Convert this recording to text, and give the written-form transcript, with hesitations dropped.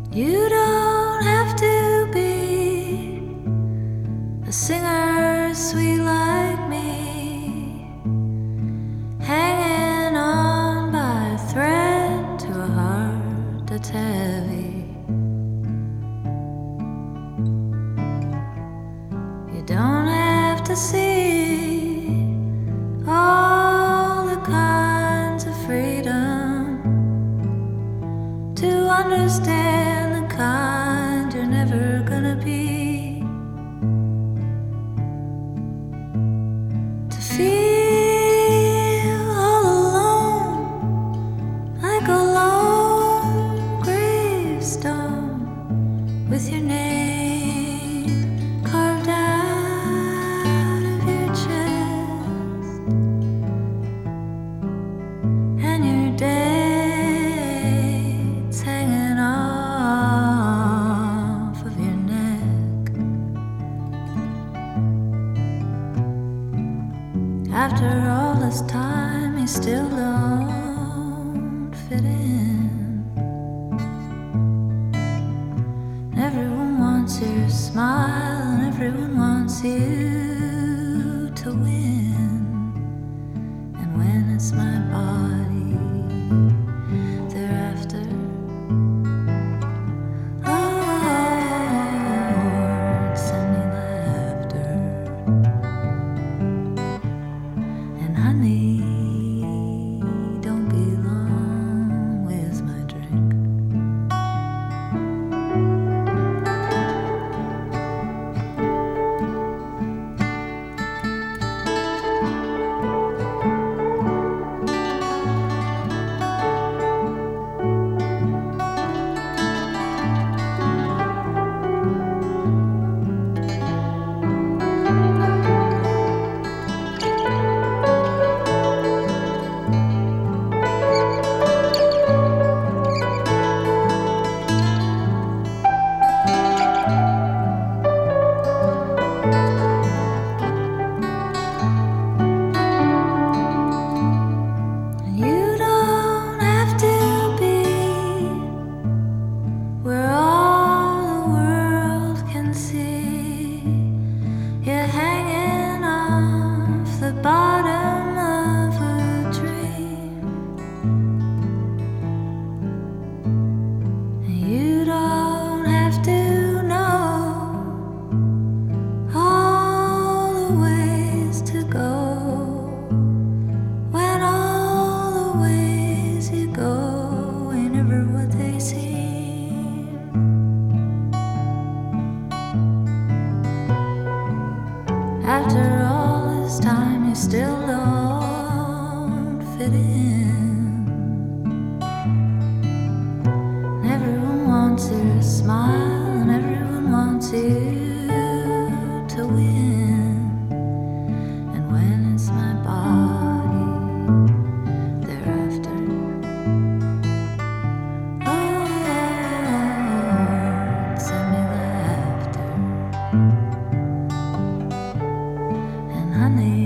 You don't have to be a singer sweet like me, hanging on by a thread to a heart that's heavy. You don't have to see all the kinds of freedom to understand the kind you're never gonna be. To feel all alone like a lone gravestone with your name carved out of your chest and your dates hanging off of your neck. After all this time, you still don't fit in. Everyone wants your smile, and everyone wants you to win. And when it's my body they're after, Lord, send me laughter. And honey, don't be long with my drink. You don't have to be where all the world can see. You're hanging off the bottom of a dream. You don't have to know all the ways to go. When all the ways you go ain't ever what they seem. After all this time, you still don't fit in. Everyone wants your smile, and everyone wants you to win. And when it's my body they're after, Lord, send me laughter. And honey,